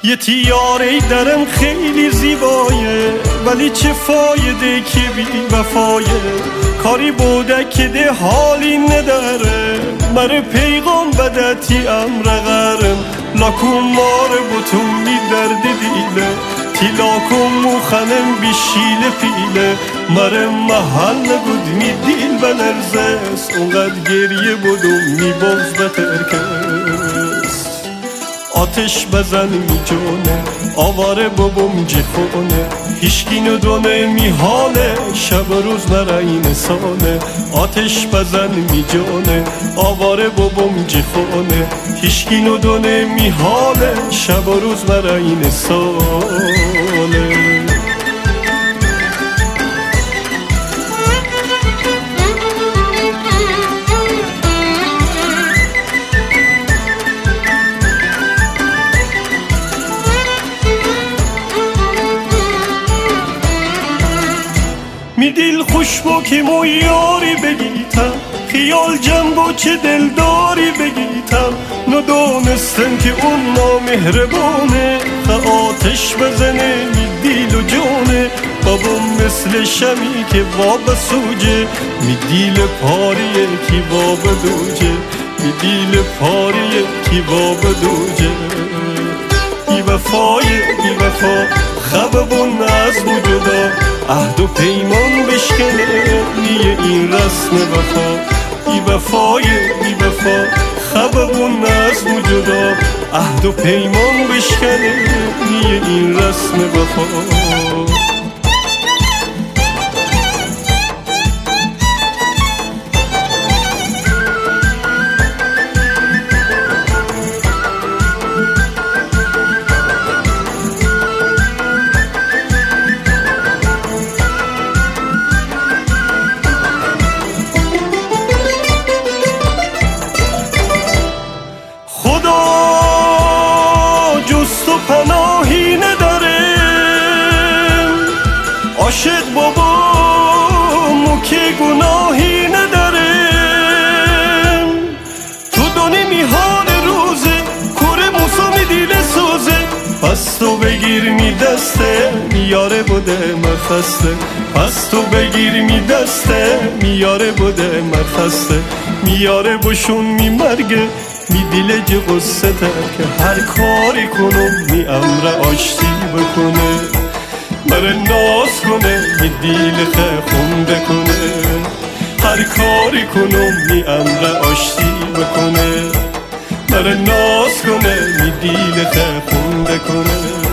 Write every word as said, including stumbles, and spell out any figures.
یه تیاره درم خیلی زیبایه، ولی چه فایده که بی وفایه. کاری بوده که ده حالی نداره، مره پیغام بدتی امر غرم. لاکم مار بوتون می درد دیله، تی لاکم موخنم بیشیل پیله. مره محل بود می دیل بلرزست، اونقدر گریه بودم می بغز بترکست. آتش بزن می جونه، آواره بابم جفونه. هیشکی ندونه می حاله، شب و روز مرا این ساله. آتش بزن می جونه، آواره بابم جفونه. هیشکی ندونه می حاله، شب و روز مرا این ساله. می دل خوش با که مو یاری بگیتم، خیال جنبا چه دلداری بگیتم. ندانستم که اون نامهربانه، خ آتش بزنه می دیل و جانه. بابام مثل شمی که واب سوجه، می دیل پاریه کی واب دوجه. می دیل پاریه کی واب دوجه. بی وفای بی وفا خببون از وجودا، عهد و پیمان بشکنه نیه این رسم وفا. بی وفای بی وفا خببون از وجودا، عهد و پیمان بشکنه نیه این رسم وفا. پناهی نداره عاشق بابا مو که گناهی نداره. تو دانی میهان روزه کوره موسا می دیله سوزه. پس تو بگیر می دسته میاره بوده مخسته. پس تو بگیر می دسته میاره بوده مخسته. میاره بشون می مرگه می دیل جه قصه تر، که هر کاری کنم می امر آشتی بکنه. مره ناز کنه می دیل خه خونده کنه. هر کاری کنم می امر آشتی بکنه. مره ناز کنه می دیل خه خونده کنه.